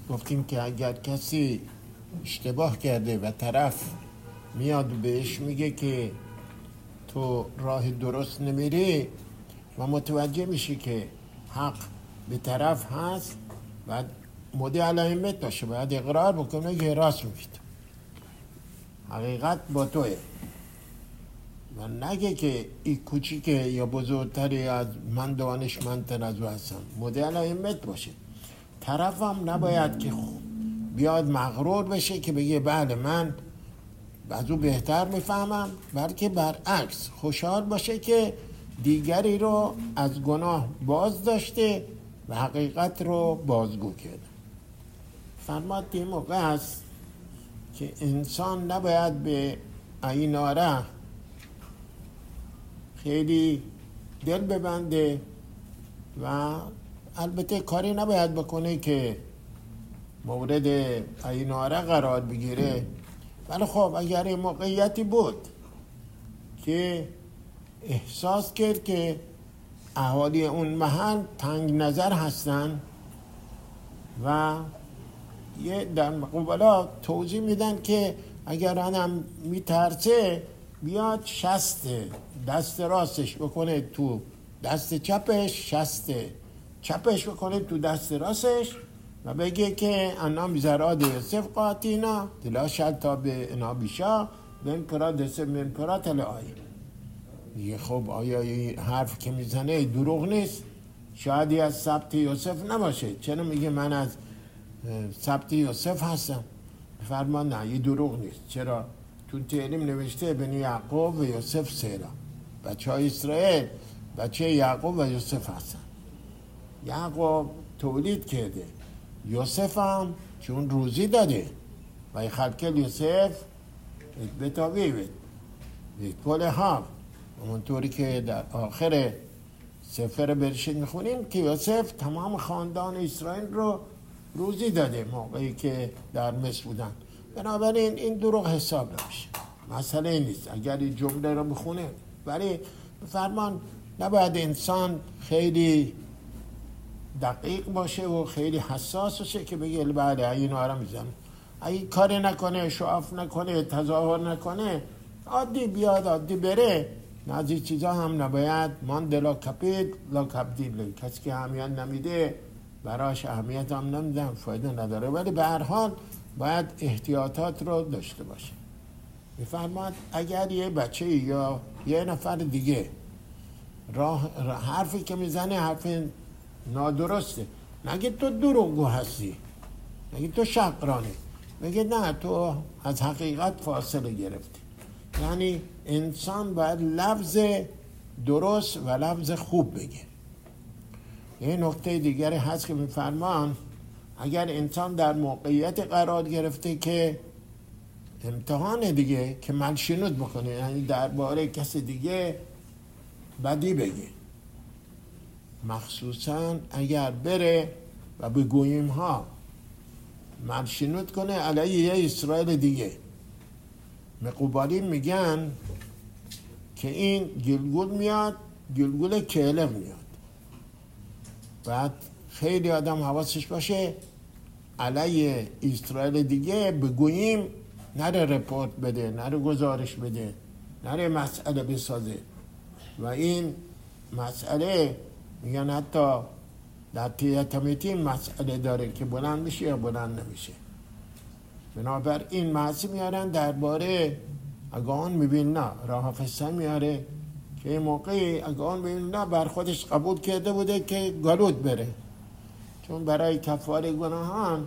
گفتیم که اگر کسی اشتباه کرده و طرف میاد و بهش میگه که تو راه درست نمیری و متوجه میشی که حق به طرف هست و مدی علایمت باشه، باید اقرار بکنه که راست میگید، حقیقت با توه و نگه که این کوچیکه یا بزرگتری از من، دانشمندتر از او هستم. مدی علایمت باشه. طرف هم نباید که بیاد مغرور بشه که بگه بله من از او بهتر میفهمم، بلکه برعکس خوشحال باشه که دیگری رو از گناه باز داشته و حقیقت رو بازگو کرده. فرماد این موقع است که انسان نباید به عیناره خیلی دل ببنده و البته کاری نباید بکنه که مورد عیناره قرار بگیره، ولی خب اگر این موقعیتی بود که احساس کرد که اهالی اون محل تنگ نظر هستن و یه در مقابلا توضیح میدن که اگر آدم میترسه بیاد شست دست راستش بکنه تو دست چپش، شست چپش بکنه تو دست راستش و بگه که انا میزراد یوسف قاتینا دلا شلتا به انا بیشا من پرا دست من پرا تل آیی. میگه خب آیا این حرف که میزنه دروغ نیست؟ شاید از سبت یوسف نباشه، چرا میگه من از سبت یوسف هستم؟ فرمان نه، این دروغ نیست. چرا؟ تو تعلیم نوشته بنی یعقوب و یوسف سیرا، بچه های اسرائیل بچه یعقوب و یوسف هستن. یعقوب تولید کرده، یوسف هم چون روزی داده و خلقل یوسف بتاویوید کل ها، همونطوری که در آخر سفر برشید میخونیم که یوسف تمام خاندان اسرائیل رو روزی داده موقعی که در مصر بودن. بنابراین این دروغ حساب نمیشه، مسئله نیست اگر این جمله رو بخونه. ولی فرمان نباید انسان خیلی دقیق باشه و خیلی حساس باشه که بگه بله این آرام میزنه، اگه کاری نکنه، شعاف نکنه، تظاهر نکنه، عادی بیاد عادی بره. از این چیزا هم نباید ماند لا کپید لا کپدیل، کسی که اهمیت نمیده براش اهمیت هم نمیدن، فایده نداره. ولی به هر حال باید احتیاطات رو داشته باشه. میفرماد اگر یه بچه یا یه نفر دیگه حرفی که میزنه حرف نادرسته، نگه تو دروغگو هستی، نگه تو شقرانی، میگه نه تو از حقیقت فاصله گرفتی. یعنی انسان باید لفظ درست و لفظ خوب بگه. یه نکته دیگری هست که میفرمان اگر انسان در موقعیت قرار گرفته که امتحان دیگه که ملشنود بکنه، یعنی درباره کسی دیگه بدی بگه، مخصوصا اگر بره و به گویم ها ملشنود کنه علیه یه اسرائیل دیگه. مقوبالی میگن که این گلگول میاد، گلگول کلب میاد. بعد خیلی آدم حواسش باشه علیه اسرائیل دیگه بگوییم نره رپورت بده، نره گزارش بده، نره مسئله بسازه. و این مسئله میگن حتی در تیتمیتی مسئله داره که بلند میشه یا بلند نمیشه. بنابر این محضی میارن درباره اگان میبین نه، راه حافظه میاره که این موقعی اگان میبین نه بر خودش قبول کرده بوده که گلود بره، چون برای کفاره گناهان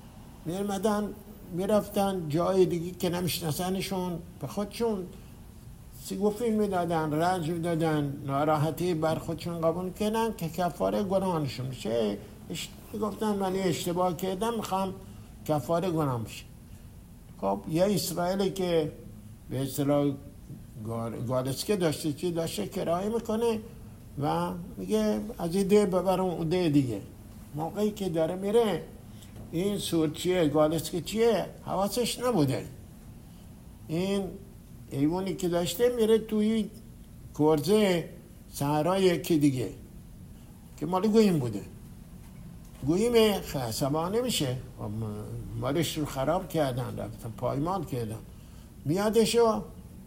میرفتن جای دیگه که نمیشناسنشون، به خودشون سیگوفی میدادن، رنج میدادن، ناراحتی بر خودشون قبول کردن که کفاره گناهانشون میشه. گفتن من اشتباه کردم میخوام کفاره گناه میشه. خب یه اسرائیلی که به اصطلاح گالسکه داشته چی داشته کرایه میکنه و میگه از این ده ببرم اون ده دیگه. موقعی که داره میره این سور چیه گالسکه چیه حواسش نبوده، این ایوانی که داشته میره توی کرزه صحرای یکی دیگه که مالی گویم بوده. گوییم عصبانی میشه، مالش رو خراب کردن، رفتن پایمال کردن، میادشو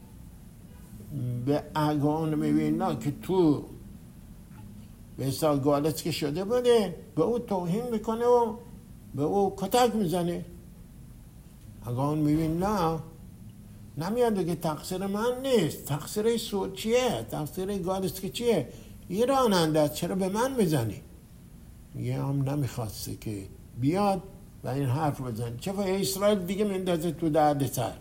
به اگان میبینه که تو به حساب گالت که شده بوده به او توهین میکنه و به او کتک میزنه. اگان میبینه نمیاد بگه تقصیر من نیست، تقصیر سود چیه، تقصیر گالت که چیه، یه راننده چرا به من میزنی؟ میگه هم نمیخواسته که بیاد و این حرف بزن، چه اسرائیل دیگه مندازه تو درد سر.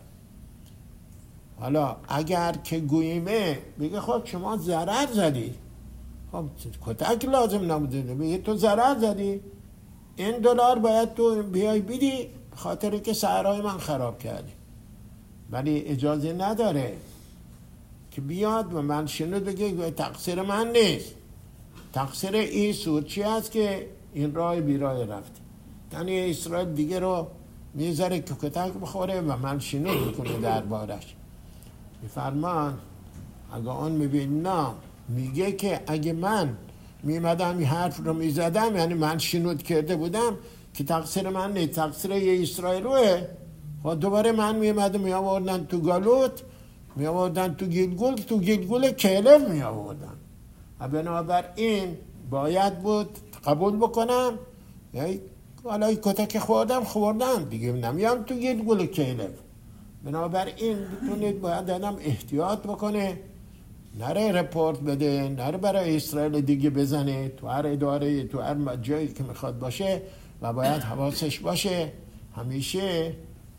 حالا اگر که گویمه بگه خب شما ضرر زدی، خب کتک لازم نبوده، بگه تو ضرر زدی، این $، باید تو بیای بیدی خاطر که سهرهای من خراب کردی. ولی اجازه نداره که بیاد و من شنود بگه تقصیر من نیست، تقصیر این سورچی هست که این راه بیراه رفته. یعنی اسرائیل دیگه رو میذاره که کتک بخوره و من شنود بکنه دربارش. میفرمان اگه آن میبینه میگه که اگه من میمدم این حرف رو میزدم، یعنی من شنود کرده بودم که تقصیر من نیست، تقصیر یه اسرائیل روه، خب دوباره من میمدم میآوردن تو گالوت، میآوردن تو گیلگول کلف میآوردن. بنابراین باید بود قبول بکنم، یعنی حالا کتک خوردم دیگه نمیام تو گیلگول کلف. بنابراین بتونید باید آدم احتیاط بکنه، نره رپورت بده، نره برای اسرائیل دیگه بزنه تو هر اداره، تو هر جایی که میخواد باشه، و باید حواسش باشه همیشه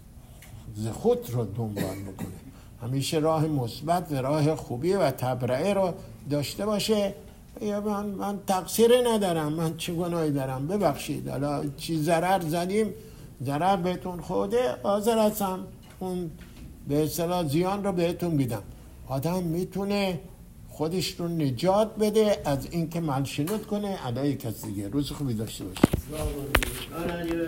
خود رو دنبال بکنه، همیشه راه مثبت و راه خوبی و تبرئه رو داشته باشه. یا من تقصیر ندارم، من چه گناهی دارم، ببخشید، حالا چی ضرر زدیم، ضرر بهتون خوده، حاضر هستم اون به اصطلاح زیان رو بهتون میدم. آدم میتونه خودش رو نجات بده از اینکه ملشنود کنه علیه کسی دیگه. روز خوبی داشته باشید.